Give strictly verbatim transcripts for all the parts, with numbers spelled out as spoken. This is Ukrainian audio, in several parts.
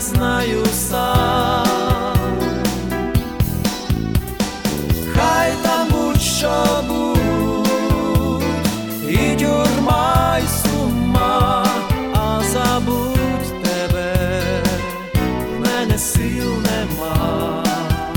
знаю сам. Хай там будь-що будь, і тюрма, й сума, а забудь тебе в мене сил нема.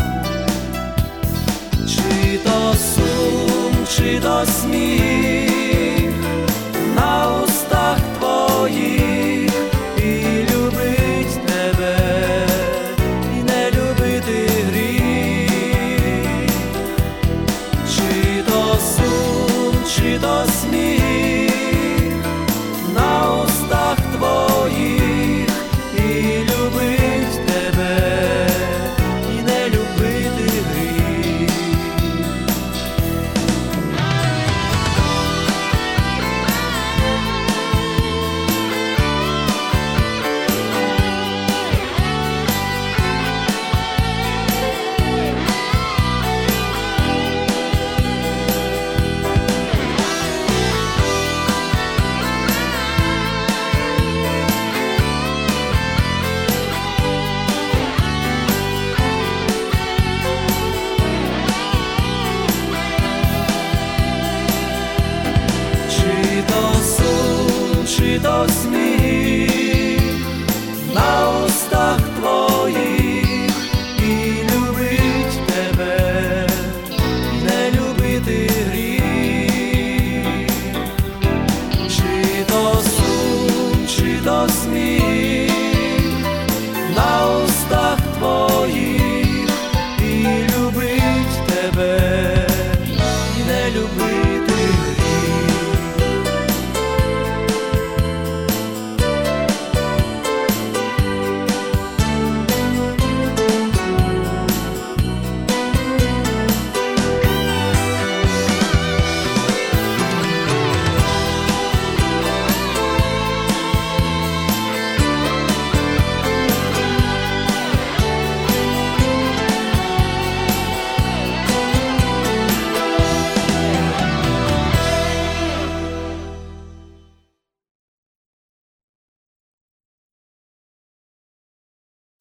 Чи то сум, чи то сміх на устах твоїх, і любить тебе, і не любити гріх. Чи то сум, чи то сміх на устах твоїх, і любить тебе, і не любити гріх. Чи то сміх на устах твоїх, і любить тебе, і не любити гріх. Чи то сум, чи то сміх